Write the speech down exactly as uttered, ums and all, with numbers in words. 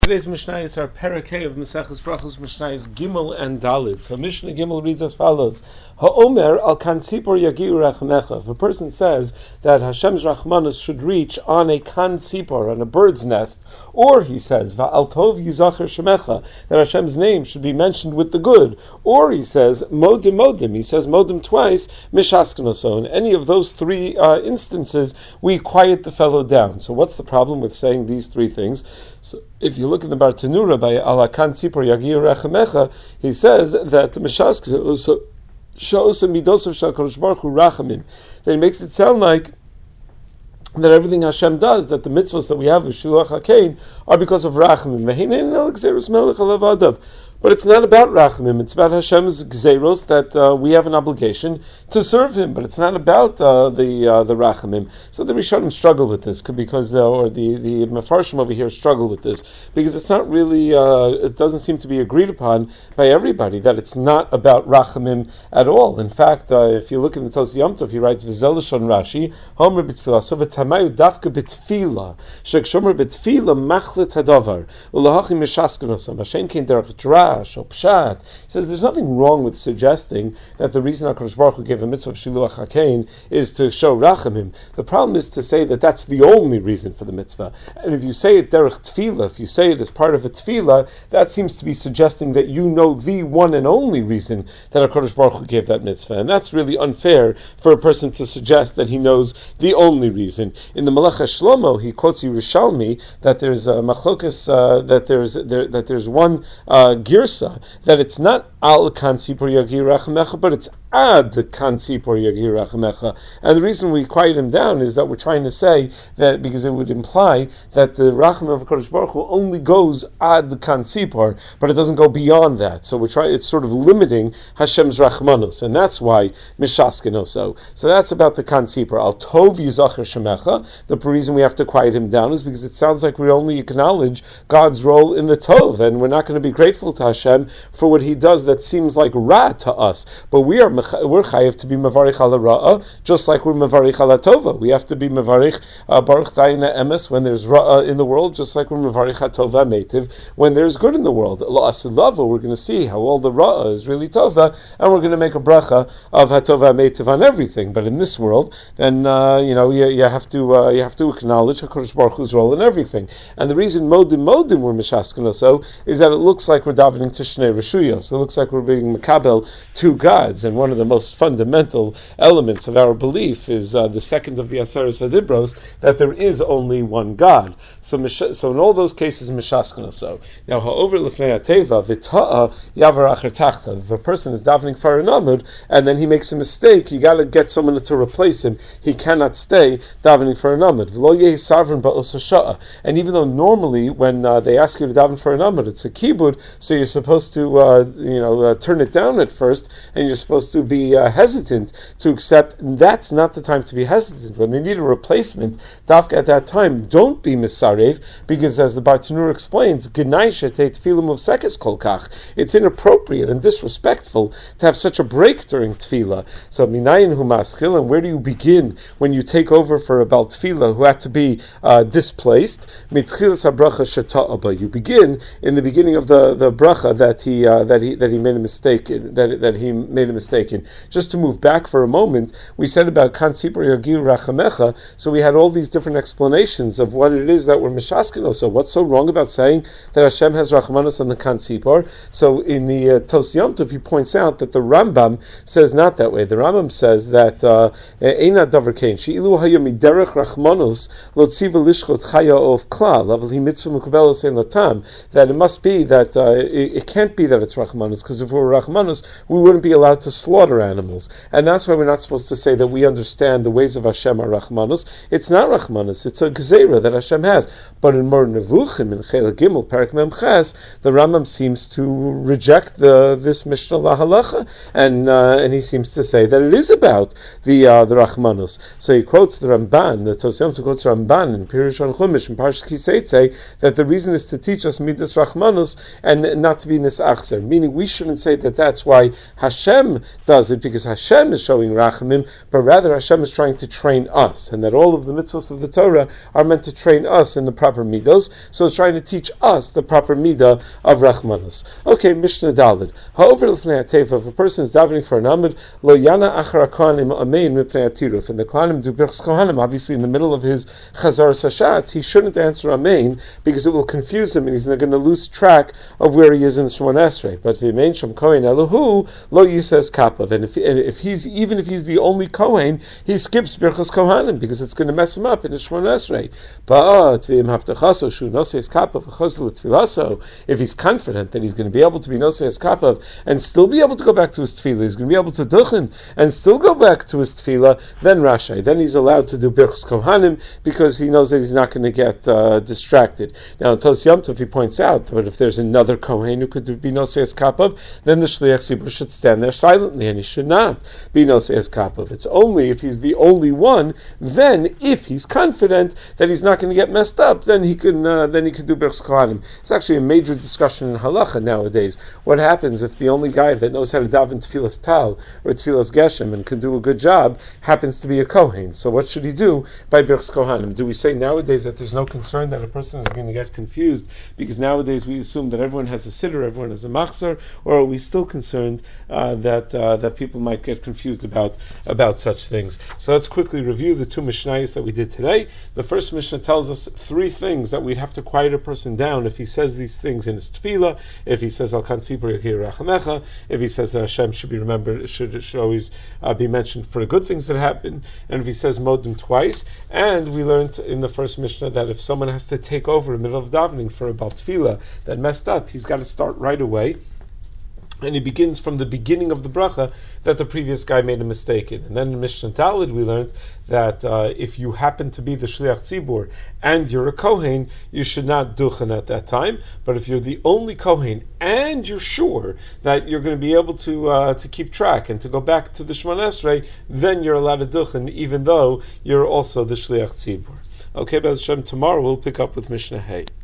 Today's Mishnah is our Parakeh of Maseches Brachos. Mishnah is Gimel and Dalit. So Mishnah Gimel reads as follows: Ha'omer al kan tzipor yagiu rachmecha. If a person says that Hashem's rachmanos should reach on a kan tzipor, on a bird's nest, or he says va'al tov yizacher shemecha, that Hashem's name should be mentioned with the good, or he says modim modim, he says modim twice, mishaskenos. In any of those three uh, instances, we quiet the fellow down. So what's the problem with saying these three things? So if you look in the Bartanura by Alakan Tzipor Yagir Rechamecha, he says that Mishask Sha'osa Midosov Shakadosh Baruch Hu Rachamim. That he makes it sound like that everything Hashem does, that the mitzvahs that we have with Shiluach HaKein are because of Rachamim. Vehinein el Gzeiros Melech Alav Adav. But it's not about Rachamim, it's about Hashem's Gzeiros, that uh, we have an obligation to serve Him, but it's not about uh, the uh, the Rachamim. So the Rishonim struggle with this, because, uh, or the, the Mefarshim over here struggle with this, because it's not really, uh, it doesn't seem to be agreed upon by everybody, that it's not about Rachamim at all. In fact, uh, if you look in the Tos Yom Tov, he writes, V'zel Lashon Rashi, Homer b'tfilah, so v'tamayu dafka b'tfilah, shek'shomer b'tfilah machlet hadavar, u'lahachim mishaskenosam, Hashem kein derech dra, he says there's nothing wrong with suggesting that the reason HaKadosh Baruch Hu gave a mitzvah of Shiluach HaKein is to show Rachamim. The problem is to say that that's the only reason for the mitzvah. And if you say it derech tefillah, if you say it as part of a tefillah, that seems to be suggesting that you know the one and only reason that HaKadosh Baruch Hu gave that mitzvah. And that's really unfair for a person to suggest that he knows the only reason. In the Melech HaShlomo, he quotes Yerushalmi that there's a machlokas, uh, that there's there, that there's one uh, gear that it's not al kan tzipor yagir rachmecha, but it's ad kan tzipor yagir rachmecha. And the reason we quiet him down is that we're trying to say that because it would imply that the rachmem of Kodesh Baruch Hu only goes ad kan tzipor, but it doesn't go beyond that. So we're trying; it's sort of limiting Hashem's rachmanos, and that's why mishaskenos. So that's about the kan tzipor. Al tov yizacher shemecha. The reason we have to quiet him down is because it sounds like we only acknowledge God's role in the tov, and we're not going to be grateful to Hashem for what He does that seems like ra to us. But we are we're chayiv to be mevarich ala ra'ah, just like we're mevarich ala tova. We have to be mevarich uh, baruch dayina emes when there's ra'ah in the world, just like we're mevarich hatova meitiv when there's good in the world. La asilava, we're going to see how all the ra'ah is really tova, and we're going to make a bracha of hatova meitiv on everything. But in this world, then uh, you know you, you have to uh, you have to acknowledge HaKadosh Baruch Hu's role in everything. And the reason modim modim we're mishaskenos is that it looks like we're davening to Shnei Reshuyos. So it looks like we're being makabel two gods, and one of the most fundamental elements of our belief is uh, the second of the Aseres Hadibros, that there is only one God. So, so in all those cases, mishaskenos. Now, ha'over lefnei ateva v'ta'a yavar acher tachta. If a person is davening for an amud and then he makes a mistake, you got to get someone to replace him. He cannot stay davening for an amud. V'lo yehi sarvin ba'os hasha'a. And even though normally when uh, they ask you to daven for an amud, it's a kibud, so you're supposed to, uh, you know, uh, turn it down at first, and you're supposed to be uh, hesitant to accept. That's not the time to be hesitant. When they need a replacement, dafka at that time, don't be misarev, because as the Bartanur explains, it's inappropriate and disrespectful to have such a break during tefillah. So minayin hu maschil, and where do you begin when you take over for a bal tefillah who had to be uh, displaced? Mitchilas habracha sheta'aba. You begin in the beginning of the, the bracha that he uh, that he that he made a mistake in, that that he made a mistake in. Just to move back for a moment, we said about kan tzipor yagir rachamecha. So we had all these different explanations of what it is that we're mishaskenos. So what's so wrong about saying that Hashem has rachmanos on the kan tzipor? So in the uh, Tos Yom Tov, he points out that the Rambam says not that way. The Rambam says that eina davar kein sheilu hayom miderech rachmanos lo tziva lishchot chaya of klal lavel hi mitzvah mukabelas ein latam. That it must be that uh, it, it can't be that it's rachmanos, because if we were rachmanos, we wouldn't be allowed to slaughter animals, and that's why we're not supposed to say that we understand the ways of Hashem are rachmanos. It's not rachmanos; it's a gzeira that Hashem has. But in Mor Nevuchim in Chela Gimel Perak Mem Ches, the Rambam seems to reject the this Mishnah Lahalacha, and uh, and he seems to say that it is about the uh, the rachmanos. So he quotes the Ramban, the Tos Yom Tov quotes Ramban in Pirush on Chumash in Parshas Kiseitze, that the reason is to teach us midas rachmanos and not to be nisachzer, meaning we shouldn't say that that's why Hashem does it because Hashem is showing rachamim, but rather Hashem is trying to train us, and that all of the mitzvahs of the Torah are meant to train us in the proper midos. So it's trying to teach us the proper midah of rachmanos. Okay, Mishnah Daled. However, if a person is davening for an amud, lo yana achar kohanim amein mipnei atiruf, and the kohanim do birchas kohanim, obviously in the middle of his chazar sashatz, he shouldn't answer amein because it will confuse him and he's going to lose track of where he is in the Shemon Esrei. But v'yemein sham kohen elohu lo yisas kapav, and if and if he's even if he's the only kohen, he skips birchas kohanim because it's going to mess him up in the Shemon Esrei. But v'yem haftachaso shu noses kapav v'chosel tfilaso, if he's confident that he's going to be able to be noses kapav and still be able to go back to his tefillah, he's going to be able to duchen and still go back to his tefillah, then Rashi, then he's allowed to do birchas kohanim because he knows that he's not going to get uh, distracted. Now in Tos Yom Tov he points out that if there's another kohen who could be noses kapav, then the shliach tzibur should stand there silently and he should not be noses kapav. It's only if he's the only one, then if he's confident that he's not going to get messed up, then he can uh, then he can do birchas kohanim. It's actually a major discussion in halacha nowadays. What happens if the only guy that knows how to daven tefillas tal or tefillas geshem and can do a good job happens to be a kohen? So what should he do by birchas kohanim? Do we say nowadays that there's no concern that a person is going to get confused because nowadays we assume that everyone has a siddur, everyone has a machzor, or are we still concerned uh, that uh, that people might get confused about about such things? So let's quickly review the two mishnayos that we did today. The first mishnah tells us three things that we'd have to quiet a person down if he says these things in his tefillah, if he says al kan sipur yakir rachamecha, if he says that Hashem should be remembered, should should always uh, be mentioned for the good things that happen, and if he says modim twice. And we learned in the first mishnah that if someone has to take over in the middle of davening for a bal tefillah that messed up, he's got to start right away. And he begins from the beginning of the bracha that the previous guy made a mistake in. And then in Mishnah Talid we learned that uh, if you happen to be the Shliach Tzibur and you're a Kohen, you should not duchen at that time. But if you're the only Kohen and you're sure that you're going to be able to uh, to keep track and to go back to the Shemon Esrei, then you're allowed to duchen even though you're also the Shliach Tzibur. Okay, B'ez Hashem, tomorrow we'll pick up with Mishnah Hay.